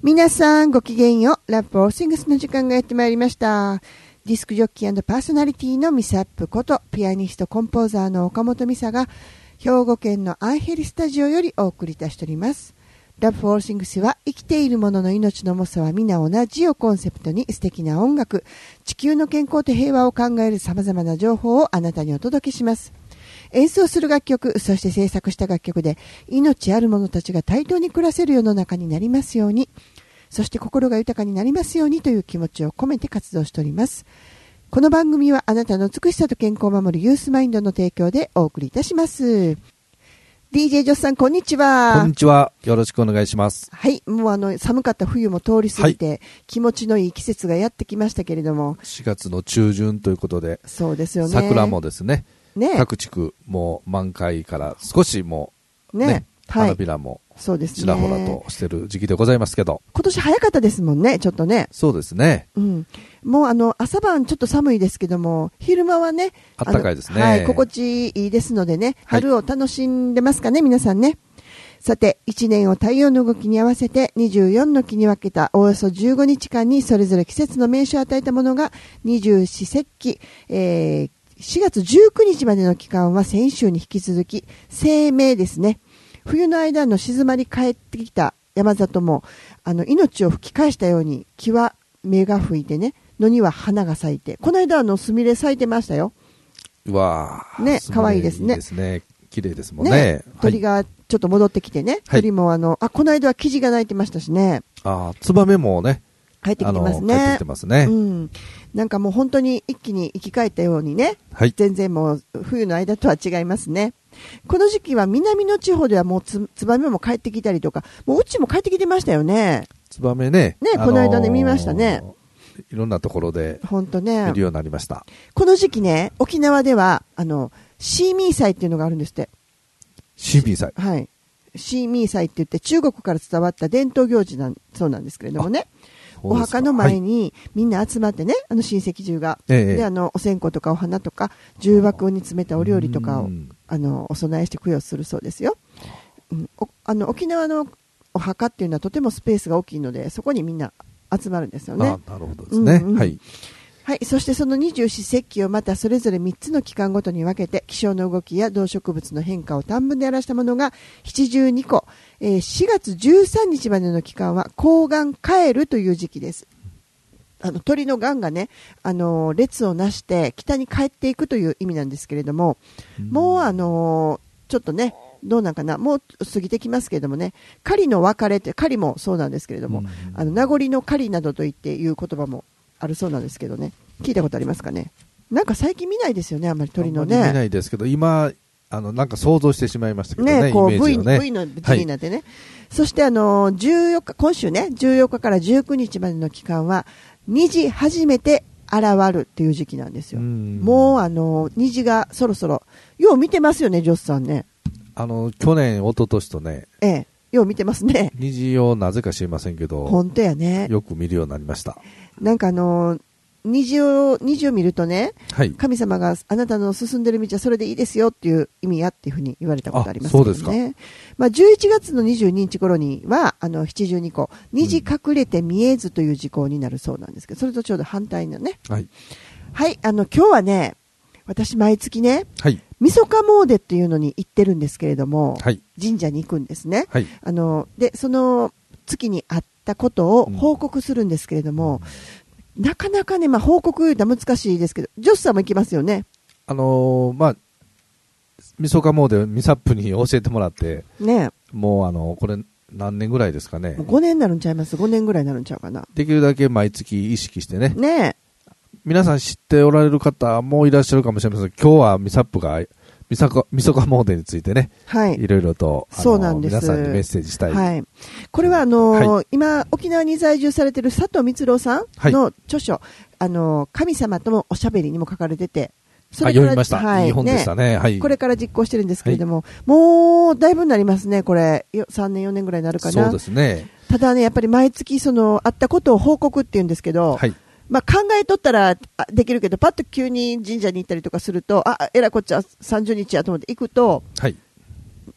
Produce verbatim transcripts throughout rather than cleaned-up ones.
皆さんごきげんよう。ラブフォーシングスの時間がやってまいりました。ディスクジョッキー&パーソナリティのミサップことピアニストコンポーザーの岡本美沙が兵庫県のアンヘリスタジオよりお送りいたしております。ラブフォーシングスは生きている者の命の重さは皆同じをコンセプトに素敵な音楽、地球の健康と平和を考える様々な情報をあなたにお届けします。演奏する楽曲、そして制作した楽曲で命ある者たちが対等に暮らせる世の中になりますように、そして心が豊かになりますようにという気持ちを込めて活動しております。この番組はあなたの美しさと健康を守るユースマインドの提供でお送りいたします。ディージェー ジョスさん、こんにちは。 こんにちは。よろしくお願いします。 はい、もうあの寒かった冬も通り過ぎて、はい、気持ちのいい季節がやってきましたけれども、 しがつの中旬ということで、 そうですよね。 桜もですね、 ね、 各地区もう満開から少しもうね、 ね、 花びらもそうですね、 ちらほらとしてる時期でございますけど、 今年早かったですもんね、ちょっとね。 そうですね、 うん、もうあの朝晩ちょっと寒いですけども、昼間はね、 あったかいですね、 はい、心地いいですのでね、春を楽しんでますかね、はい、皆さんね。さて、いちねんを太陽の動きに合わせてにじゅうよんの期に分けたおよそじゅうごにちかんにそれぞれ季節の名称を与えたものが二十四節気、えー、しがつじゅうくにちまでの期間は先週に引き続き清明ですね。冬の間の静まり返ってきた山里もあの命を吹き返したように、木は芽が吹いてね、野には花が咲いて、この間あのスミレ咲いてましたよ。 うわーね、可愛いですね。 いいですね、綺麗ですもんね。 ね、鳥がちょっと戻ってきてね、はい、鳥もあのあこの間はキジが鳴いてましたしね。 あ、ツバメもね帰ってきてますね。 帰ってきてますね、 うん、なんかもう本当に一気に生き返ったようにね、はい、全然もう冬の間とは違いますね。この時期は南の地方ではもう つ, ツバメも帰ってきたりとか、もううちも帰ってきてましたよね。 ツバメね、 ね、この間ね見ましたね。 いろんなところで本当ね、 見るようになりました。 この時期ね、沖縄ではあのシーミー祭っていうのがあるんですって。 シーミー祭、 はい、シーミー祭って言って中国から伝わった伝統行事なんそうなんですけれどもね、お墓の前にみんな集まってね、あの親戚中が、ええ、であのお線香とかお花とか重箱に詰めたお料理とかをあのお供えして供養するそうですよ、うん、おあの沖縄のお墓っていうのはとてもスペースが大きいので、そこにみんな集まるんですよね。 あ、なるほどですね、うんうん、はいはい、そしてその二十四節気をまたそれぞれみっつの期間ごとに分けて気象の動きや動植物の変化を短文で表したものがななじゅうにこ、えー、しがつじゅうさんにちまでの期間は黄岩帰るという時期です。あの鳥の雁がね、あのー、列をなして北に帰っていくという意味なんですけれども、うん、もうあのー、ちょっとねどうなんかな、もう過ぎてきますけれどもね、狩りの別れって、狩りもそうなんですけれども、うん、あの名残の狩りなどといっていう言葉もあるそうなんですけどね、聞いたことありますかね。なんか最近見ないですよね、あんまり鳥のね。 あんまり見ないですけど、今あのなんか想像してしまいましたけどね、 ね、こうイメージをね V の字になってね、はい、そしてあのじゅうよっか、今週ねじゅうよっかからじゅうくにちまでの期間は虹初めて現るっていう時期なんですよ。もうあの虹がそろそろよう見てますよね、ジョスさんね。あの去年一昨年とね、 ええ、よう見てますね。 虹をなぜか知りませんけど、 本当やね、 よく見るようになりました。 なんかあの虹を虹を見るとね、 はい、 神様があなたの進んでる道はそれでいいですよっていう意味やっていうふうに言われたことありますけどね。 あ、そうですか。 まあ、じゅういちがつのにじゅうににち頃にはあのななじゅうにこ虹隠れて見えずという時効になるそうなんですけど、それとちょうど反対のね、はい、はい、あの今日はね、私毎月ね、はい、みそか詣っていうのに行ってるんですけれども、はい、神社に行くんですね、はい、あのでその月にあったことを報告するんですけれども、うん、なかなかね、まあ、報告言うのは難しいですけど、ジョスさんも行きますよね。 あのー、まあみそか詣ミサップに教えてもらって、ね、もうあのこれ何年ぐらいですかね。 ごねんになるんちゃいます。ごねんぐらいになるんちゃうかな。 できるだけ毎月意識してね。 ね、 皆さん知っておられる方もいらっしゃるかもしれませんが、今日はミサップがみそか詣についてね、はい、いろいろとそうなんです、 皆さんにメッセージしたい、 はい、これはあのーはい、今沖縄に在住されている佐藤光郎さんの著書、はい、あのー、神様とのおしゃべりにも書かれてて、 それから読みました、はい、いい本でしたね、はい、 これから実行してるんですけれども、はい、もうだいぶになりますね、これさんねんよねんぐらいになるかな。 そうですね。 ただね、やっぱり毎月そのあったことを報告っていうんですけど、はい、まあ、考えとったらできるけど、パッと急に神社に行ったりとかすると、あ、えらこっちゃさんじゅうにちやと思って行くと、はい、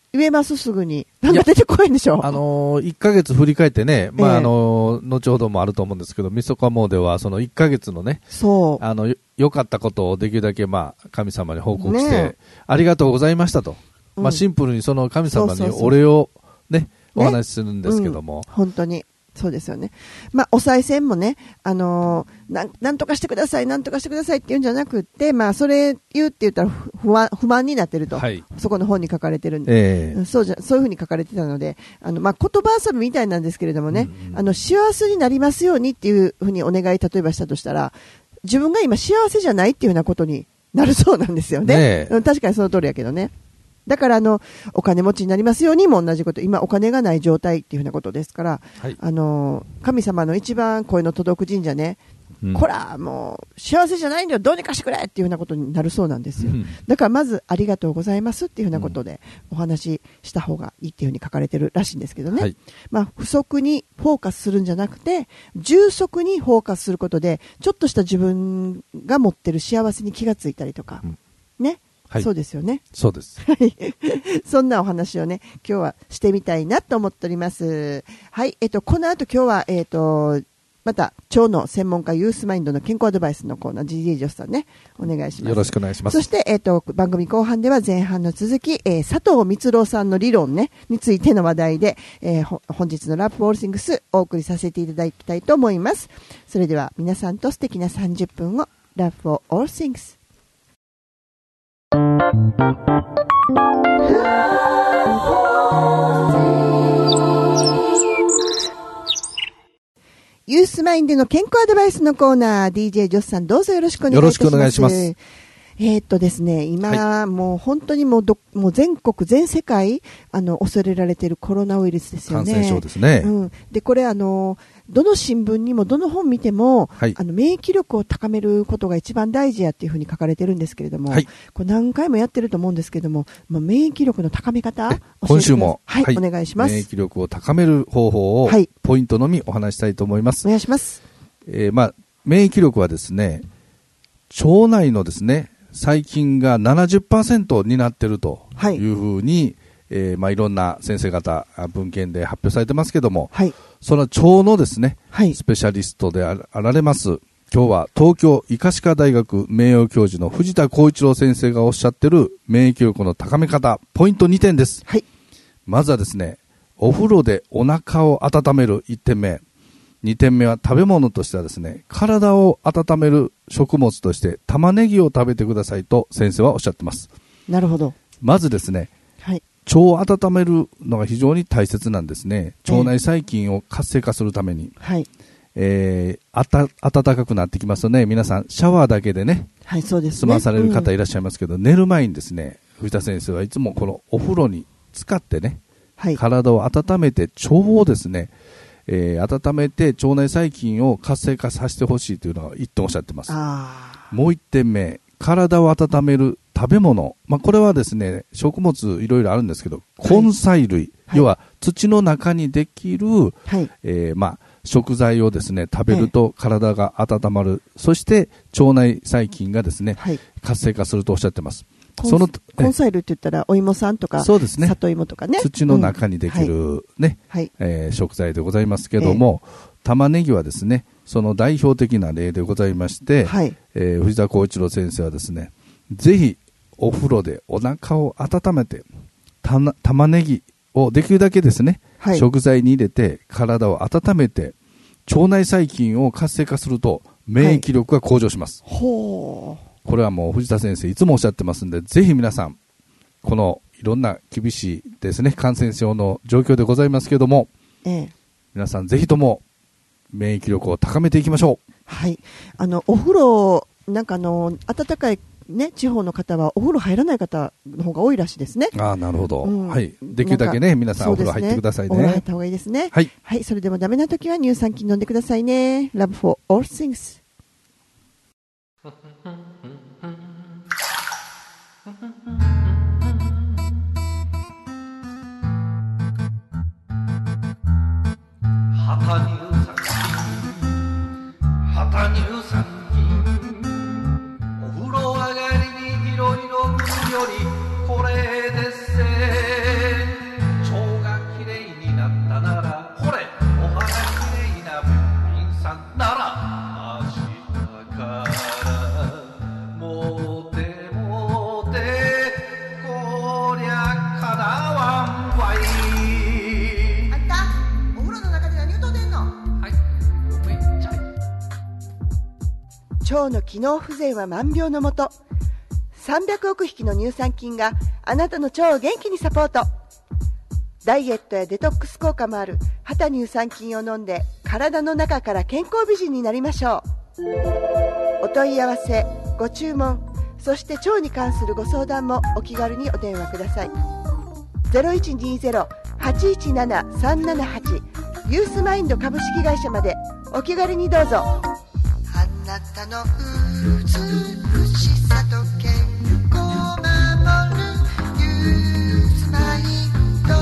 言えますすぐに。なんか出てこいんでしょ。 あのー、いっかげつ振り返ってね、まあ、えー、あのー、後ほどもあると思うんですけど、みそか詣はそのいっかげつのね、 そう。 あの、良かったことをできるだけまあ、神様に報告して、ね、ありがとうございましたと。うん、まあ、シンプルにその神様にお礼をね、お話しするんですけども。 うん、本当に。そうですよね。まあ、お賽銭もね、あのー、な、なんとかしてください、なんとかしてくださいって言うんじゃなくって、まあ、それ言うって言ったら不安、不満になってると。はい、そこの本に書かれてるんで。えー、そうじゃ、そういうふうに書かれてたので、あの、まあ、言葉遊びみたいなんですけれどもね、うんうん、あの、幸せになりますようにっていうふうにお願い、例えばしたとしたら、自分が今幸せじゃないっていうようなことになるそうなんですよね。ね、確かにその通りやけどね。だからあのお金持ちになりますようにも同じこと、今お金がない状態っていうふうなことですから、はい、あの神様の一番声の届く神社ね、うん、こらもう幸せじゃないんだよ、どうにかしてくれっていうふうなことになるそうなんですよ、うん、だからまずありがとうございますっていうふうなことでお話しした方がいいっていうふうに書かれてるらしいんですけどね、はい、まあ、不足にフォーカスするんじゃなくて充足にフォーカスすることでちょっとした自分が持ってる幸せに気がついたりとか、うん、ね、はい、そうですよね。 そうです。 そんなお話をね、今日はしてみたいなと思っております。はい、えっと、この後今日は、えっと、また、腸の専門家ユースマインドの健康アドバイスのコーナー、ジージェー ジョスさんね、お願いします。 よろしくお願いします。 そして、えっと、番組後半では前半の続き、えー、佐藤光郎さんの理論ね、についての話題で、えー、本日のラブオールシングスお送りさせていただきたいと思います。それでは、皆さんと素敵なさんじゅっぷんを、ラブオールシングス。ユースマインドの健康アドバイスのコーナー、ディージェー ジョスさん、どうぞよろしくお願いいたします。 よろしくお願いします。 えーっとですね、今、はい、もう本当にもうどもう全国全世界あの恐れられているコロナウイルスですよね。 感染症ですね。 うん、でこれあのどの新聞にもどの本見ても、はい、あの免疫力を高めることが一番大事やっていうふうに書かれてるんですけれども、はい、これ何回もやってると思うんですけれども、まあ、免疫力の高め方、 今週も、 はいはい、お願いします。 免疫力を高める方法を、はい、ポイントのみお話したいと思います。 お願いします。 えーまあ、免疫力はですね、腸内のですね細菌が ななじゅっパーセント になっているというふうに、はいえーまあ、いろんな先生方文献で発表されてますけども、はい、その腸のですね、はい、スペシャリストであられます今日は東京医科歯科大学名誉教授の藤田浩一郎先生がおっしゃっている免疫力の高め方ポイントにてんです、はい、まずはですねお風呂でお腹を温めるいってんめ、にてんめは食べ物としてはですね体を温める食物として玉ねぎを食べてくださいと先生はおっしゃってます。 なるほど。 まずですね、はい、腸を温めるのが非常に大切なんですね。腸内細菌を活性化するために、はいえー、あた暖かくなってきますとね、皆さんシャワーだけでね、はい、そうですね、済まされる方いらっしゃいますけど、うん、寝る前にですね藤田先生はいつもこのお風呂に浸かってね、はい、体を温めて腸をですねえー、温めて腸内細菌を活性化させてほしいというのがいってんおっしゃってます。あもういってんめ、体を温める食べ物、まあ、これはですね食物いろいろあるんですけど、根菜類、はい、要は土の中にできる、はいえーまあ、食材をですね食べると体が温まる、はい、そして腸内細菌がですね、はい、活性化するとおっしゃってます。 その根菜類って言ったらお芋さんとかそうです、ね、里芋とかね、 土の中にできる、うんねはいえー、食材でございますけども、えー、玉ねぎはですねその代表的な例でございまして、はいえー、藤田浩一郎先生はですねぜひお風呂でお腹を温めてた玉ねぎをできるだけですね、はい、食材に入れて体を温めて腸内細菌を活性化すると免疫力が向上します、はい、ほうこれはもう藤田先生いつもおっしゃってますんで、ぜひ皆さんこのいろんな厳しいですね感染症の状況でございますけども、ええ、皆さんぜひとも免疫力を高めていきましょう。 はい、あのお風呂なんかあの暖かいね地方の方はお風呂入らない方の方が多いらしいですね。 ああなるほど、うんはい、できるだけね皆さんお風呂入ってくださいね。お風呂入った方がいいですね。はい、はい、それでもダメな時は乳酸菌飲んでくださいね。 Love for all things。 旗乳酸菌旗乳酸菌お風呂上がりにいろいろ来るよりこれでっせ腸の機能不全は万病のもと。さんびゃくおくひきの乳酸菌があなたの腸を元気にサポート。ダイエットやデトックス効果もある畑乳酸菌を飲んで、体の中から健康美人になりましょう。お問い合わせ、ご注文、そして腸に関するご相談もお気軽にお電話ください。 ゼロいちにゼロ はちいちなな さんななはち ユースマインド株式会社までお気軽にどうぞ。あなたの美しさと健康を守るユースマインド。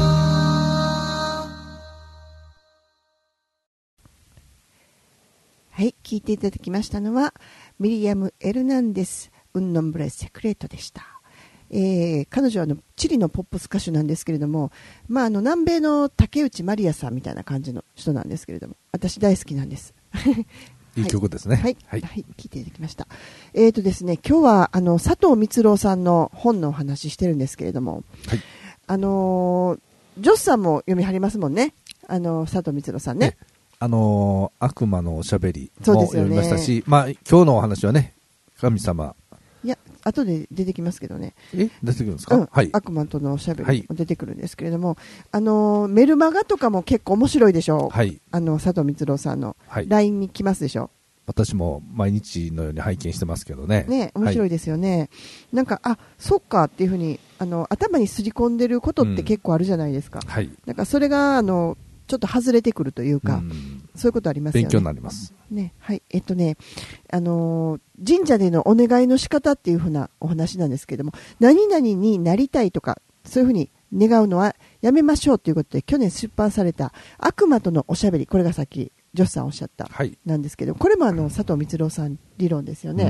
はい、聞いていただきましたのはミリアム・エルナンデスUn nombre secretoでした。えー、彼女はあのチリのポップス歌手なんですけれども、まあ、あの南米の竹内まりやさんみたいな感じの人なんですけれども、私大好きなんです。 いい曲ですね。 はい、はいはい、聞いていただきました。えーとですね、今日はあの佐藤光郎さんの本のお話してるんですけれども、はい、あのー、ジョスさんも読みはりますもんね、あの佐藤光郎さんね。 あのー、悪魔のおしゃべりも読みましたし、ね、まあ、今日のお話はね、神様、 いや後で出てきますけどね。 え出てくるんですか、 うん、 はい、 悪魔とのおしゃべりも出てくるんですけれども、はい、あのメルマガとかも結構面白いでしょう、はい、あの佐藤光郎さんの ライン に来ますでしょ、はい、 私も毎日のように拝見してますけどね。 ね、面白いですよね、はい、なんかあそっかっていうふうにあの頭にすり込んでることって結構あるじゃないですか、うん、はい、なんかそれがあのちょっと外れてくるというか、うん、そういうことありますよね。 勉強になります。 ね、はい、えっとね、あのー、神社でのお願いの仕方っていうふうなお話なんですけれども、何々になりたいとかそういうふうに願うのはやめましょうということで、去年出版された悪魔とのおしゃべり、これがさっきジョスさんおっしゃった、はい、なんですけど、これもあの佐藤光郎さん理論ですよね。うん、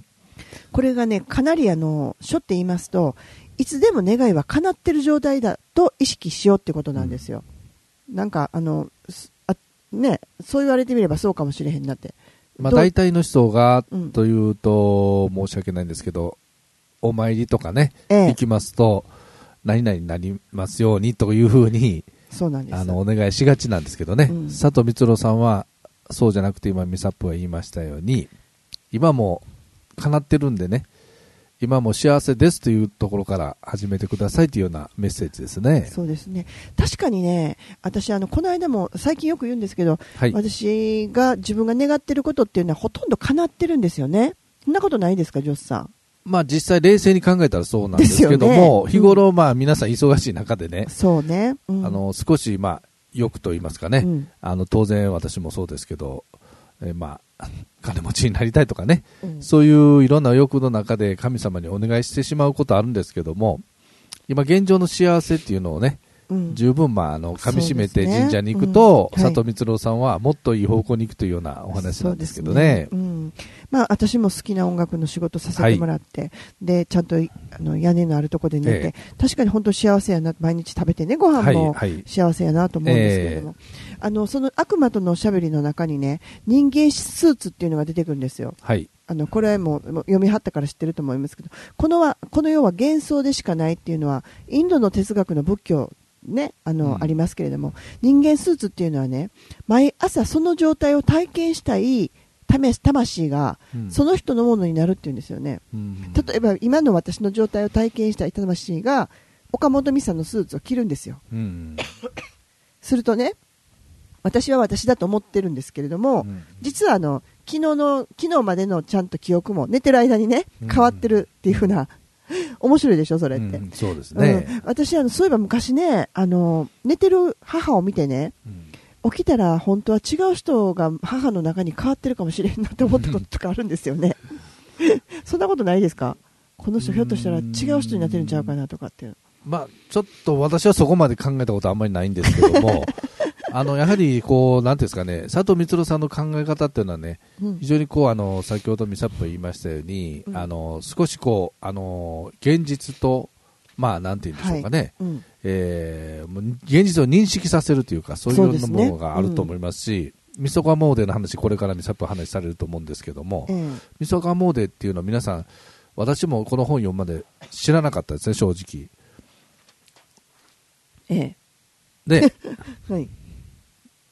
これがね、かなりあの書って言いますと、いつでも願いは叶ってる状態だと意識しようってことなんですよ。うん、なんかあのあ、ね、そう言われてみればそうかもしれへんなって、 まあ、大体の人がというと申し訳ないんですけど、うん、お参りとかね、ええ、行きますと何々になりますようにというふうにそうなんです、 あのお願いしがちなんですけどね、うん、佐藤光郎さんはそうじゃなくて、今ミサップが言いましたように、今も叶ってるんでね、今も幸せですというところから始めてくださいというようなメッセージですね。 そうですね。確かにね、私あのこの間も最近よく言うんですけど、はい、私が自分が願っていることっていうのはほとんど叶ってるんですよね。そんなことないですか、ジョスさん。 まあ実際冷静に考えたらそうなんですけども、ね、日頃まあ皆さん忙しい中でね、 そうね、 うん、あの少しまあ欲と言いますかね、うん、あの当然私もそうですけど、えー、まあ金持ちになりたいとかね、うん、そういういろんな欲の中で神様にお願いしてしまうことあるんですけども、今現状の幸せっていうのをね、うん、十分まああの噛み締めて神社に行くと、ね、うん、佐藤光郎さんはもっといい方向に行くというようなお話なんですけどね。 うん、まあ、私も好きな音楽の仕事させてもらって、はい、でちゃんとあの屋根のあるところで寝て、えー、確かに本当幸せやな、毎日食べてね、ご飯も幸せやなと思うんですけれども、えー、あのその悪魔とのおしゃべりの中にね、人間スーツっていうのが出てくるんですよ。はい、あのこれはもう読みはったから知ってると思いますけど、このはこの世は幻想でしかないっていうのはインドの哲学の仏教ね、あの、うん、ありますけれども、人間スーツっていうのはね、毎朝その状態を体験したい魂がその人のものになるっていうんですよね。うん、例えば今の私の状態を体験したい魂が岡本美沙のスーツを着るんですよ。うん、するとね、私は私だと思ってるんですけれども、うん、実はあの昨日の昨日までのちゃんと記憶も寝てる間にね変わってるっていう風な、面白いでしょそれって。うん、 そうですね。 うん、私あのそういえば昔ね、あの寝てる母を見てね、うん、起きたら本当は違う人が母の中に変わってるかもしれんなって思ったこととかあるんですよね。そんなことないですか？この人ひょっとしたら違う人になってるんちゃうかなとかっていう。 まあちょっと私はそこまで考えたことはあんまりないんですけども。あのやはりこうなんていうんですかね、佐藤光郎さんの考え方っていうのはね、うん、非常にこうあの先ほどミサップ言いましたように、うん、あの少しこうあの現実とまあなんていうんでしょうかね、はい、うん、えー、現実を認識させるというか、そういうようなものがあると思いますし、みそか詣の話これからミサップ話されると思うんですけども、みそか詣っていうのは皆さん、私もこの本読むまで知らなかったですね、正直。ええ、で、はい、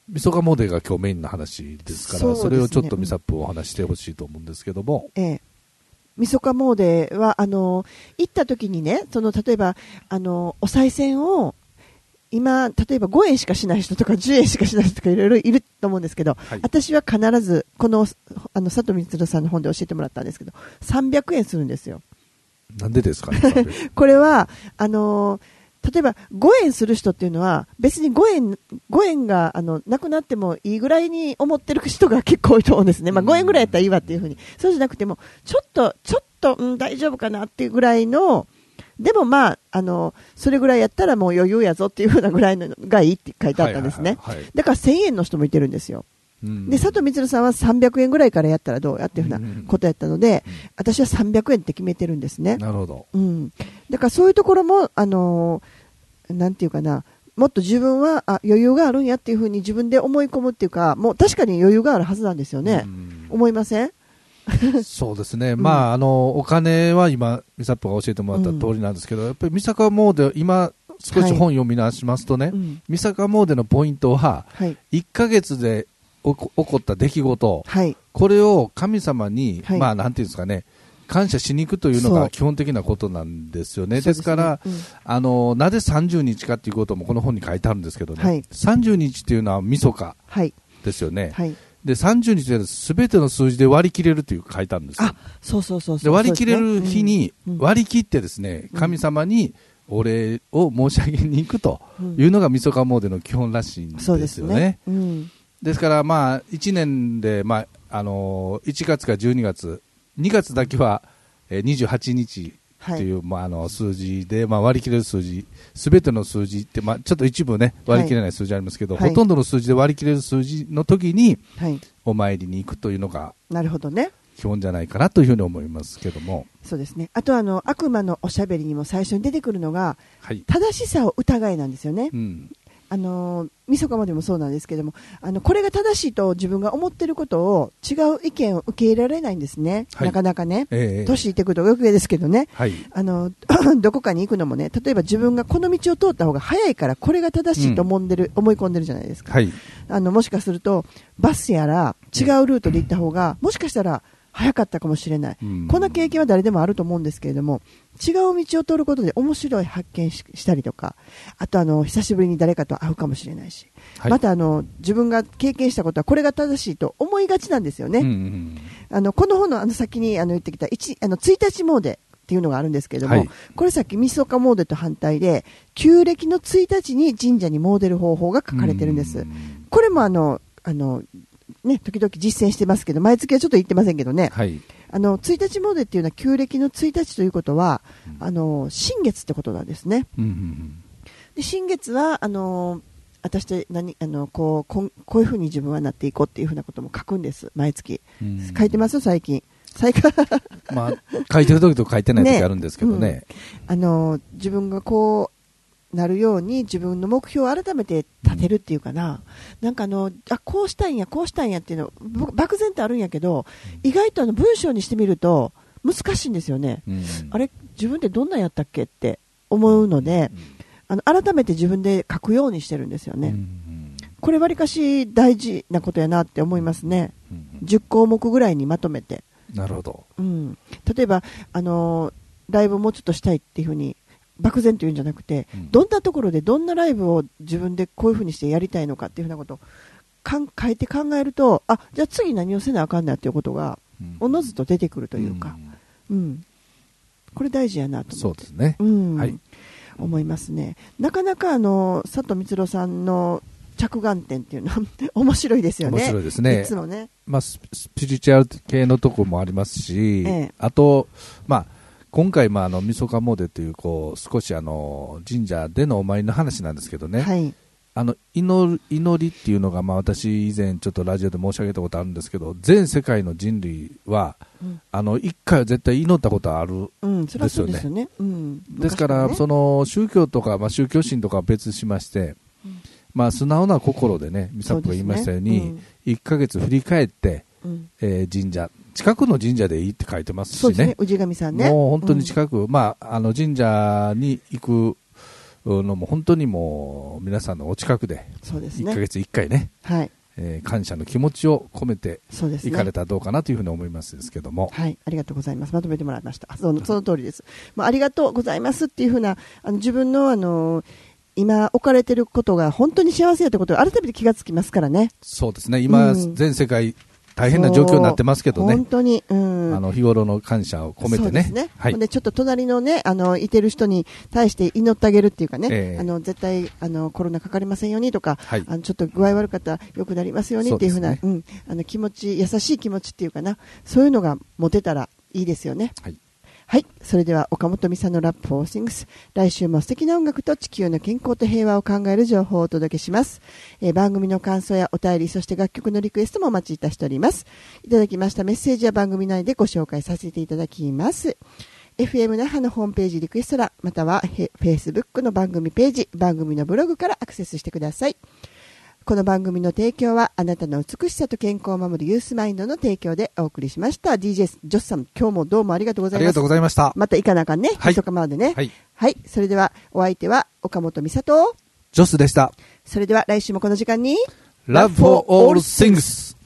みそか詣が今日メインの話ですから、 そ, それをちょっとミサップをお話してほしいと思うんですけども、 ええ、みそか詣はあの行った時にね、その例えばあのお賽銭を今例えばごえんしかしない人とかじゅうえんしかしない人とかいろいろいると思うんですけど、はい、私は必ずこのあの佐藤光さんの本で教えてもらったんですけど、さんびゃくえんするんですよ。 なんでですかねこれはあの例えばごえんする人っていうのは別にごえん、ごえんがあのなくなってもいいぐらいに思ってる人が結構多いと思うんですね。まあ、ごえんぐらいやったらいいわっていうふうに、そうじゃなくてもちょっとちょっと、うん、大丈夫かなっていうぐらいの、でもまああのそれぐらいやったらもう余裕やぞっていうふうなぐらいのがいいって書いてあったんですね。だからせんえんの人もいてるんですよ。で佐藤光さんはさんびゃくえんぐらいからやったらどうやっていうふうなことやったので、うん、私はさんびゃくえんって決めてるんですね。 なるほど、 うん、だからそういうところもあのなんていうかな、もっと自分はあ余裕があるんやっていうふうに自分で思い込むっていうか、もう確かに余裕があるはずなんですよね。うん、思いませんそうですね、うん、まあ、あのお金は今ミサップが教えてもらった通りなんですけど、うん、やっぱりミサカモーデ今少し本読み直しますとね、はい、うん、ミサカモーデのポイントは、はい、いっかげつで起こった出来事、はい、これを神様に、はい、まあなんていうんですかね、感謝しに行くというのが基本的なことなんですよね。ですから、うん、あのなぜさんじゅうにちかということもこの本に書いてあるんですけどね、はい、さんじゅうにちというのはみそかですよね。はい、でさんじゅうにちで全ての数字で割り切れるという書いてあるんですよ。 あ、そうそうそうそう。 で割り切れる日に割り切ってですね、うん、神様にお礼を申し上げに行くというのがみそか詣の基本らしいんですよね。そうですね。うん、ですからまあいちねんで、まああのー、いちがつからじゅうにがつ、にがつだけはにじゅうはちにちという、はい、まあ、あの数字で、まあ、割り切れる数字、すべての数字って、まあ、ちょっと一部ね割り切れない数字ありますけど、はい、ほとんどの数字で割り切れる数字の時に、はい、お参りに行くというのがなるほどね基本じゃないかなというふうに思いますけども。 そうですね。あとあの悪魔のおしゃべりにも最初に出てくるのが、はい、正しさを疑いなんですよね。うん、あのみそかまでもそうなんですけども、あのこれが正しいと自分が思っていることを違う意見を受け入れられないんですね、はい、なかなかね、えー、年いってくると余計ですけどね、はい、あのどこかに行くのもね、例えば自分がこの道を通った方が早いからこれが正しいと思んでる、うん、思い込んでるじゃないですか、はい、あのもしかするとバスやら違うルートで行った方がもしかしたら早かったかもしれない、うん、こんな経験は誰でもあると思うんですけれども、違う道を通ることで面白い発見 し, したりとか、あとあの久しぶりに誰かと会うかもしれないし、はい、またあの自分が経験したことはこれが正しいと思いがちなんですよね、うんうん、あのこの本のあの先にあの言ってきた 1, あのついたち詣っていうのがあるんですけれども、はい、これさっきみそか詣と反対で旧暦のついたちに神社に詣る方法が書かれてるんです。これもあのあのね、時々実践してますけど、毎月はちょっと言ってませんけどね、はい、あのついたち詣っていうのは旧暦のついたちということは、うん、あの新月ってことなんですね、うんうんうん、で新月はあの私と何あのこうこうこういうふうに自分はなっていこうっていうふうなことも書くんです、毎月、うん、書いてます最近最近まあ、書いてる時と書いてない時あるんですけどね、ね、 うん、あの自分がこうなるように自分の目標を改めて立てるっていうかな、うん、なんかあのあこうしたいんやこうしたいんやっていうの漠然とあるんやけど、うん、意外とあの文章にしてみると難しいんですよね、うん、あれ自分ってどんなんやったっけって思うので、うん、あの改めて自分で書くようにしてるんですよね、うん、これわりかし大事なことやなって思いますね、うん、じゅっこうもくぐらいにまとめて。 なるほど、 うん、例えばあのライブをもうちょっとしたいっていうふうに漠然と言うんじゃなくて、うん、どんなところでどんなライブを自分でこういう風にしてやりたいのかっていうふうなことをかん変えて考えると、あじゃあ次何をせなあかんねんっていうことが、うん、おのずと出てくるというか、うんうん、これ大事やなと思って。 そうですね、うんはい、 思いますね。なかなかあの佐藤光郎さんの着眼点っていうのは面白いですよね。 面白いですね。 いつもね、 まあ、スピリチュアル系のところもありますし、ええ、あとまあ今回、まあ、あのみそか詣という、こう少しあの神社でのお参りの話なんですけどね、はい、あの 祈, 祈りっていうのが、まあ、私以前ちょっとラジオで申し上げたことあるんですけど、全世界の人類は、うん、あのいっかいは絶対祈ったことあるんですよね、うん、そりゃそうですよね、うん、ですから、ね、その宗教とか、まあ、宗教心とかは別しまして、うんまあ、素直な心でね、美佐子が言いましたように、ねうん、いっかげつ振り返って、うんえー、神社近くの神社でいいって書いてますしね。 そうですね、氏神さんね。 もう本当に近く、うん、まあ、あの神社に行くのも本当にもう皆さんのお近くでいっかげついっかいね、はい、えー、感謝の気持ちを込めていかれたらどうかなというふうに思いますですけども、 はい、ありがとうございます。まとめてもらいました。その、その通りです。まあ、ありがとうございますっていうふうな、あの自分のあの今置かれていることが本当に幸せだということを改めて気がつきますからね。 そうですね。今、うん、全世界大変な状況になってますけどね。 本当に、うん、 あの日頃の感謝を込めてね。そうですね。 はい。でちょっと隣のね、あのいてる人に対して祈ってあげるっていうかね、えー、あの絶対あのコロナかかりませんようにとか、はい、あのちょっと具合悪かったら良くなりますようにっていうふうな、う、ね、うん、あの気持ち、優しい気持ちっていうかな、そういうのが持てたらいいですよね。はい。はい、それでは岡本美沙のラップフォーシングス、来週も素敵な音楽と地球の健康と平和を考える情報をお届けします。えー、番組の感想やお便り、そして楽曲のリクエストもお待ちいたしております。いただきましたメッセージは番組内でご紹介させていただきます。エフエム 那覇のホームページリクエスト欄、または Facebook の番組ページ、番組のブログからアクセスしてください。この番組の提供はあなたの美しさと健康を守るユースマインドの提供でお送りしました。 ディージェー ジョスさん、今日もどうもありがとうございます。 ありがとうございました。 また行かなあかんね、 はい、 一釜でね、 はい、 はい、それではお相手は岡本美沙とジョスでした。 それでは来週もこの時間に Love for all things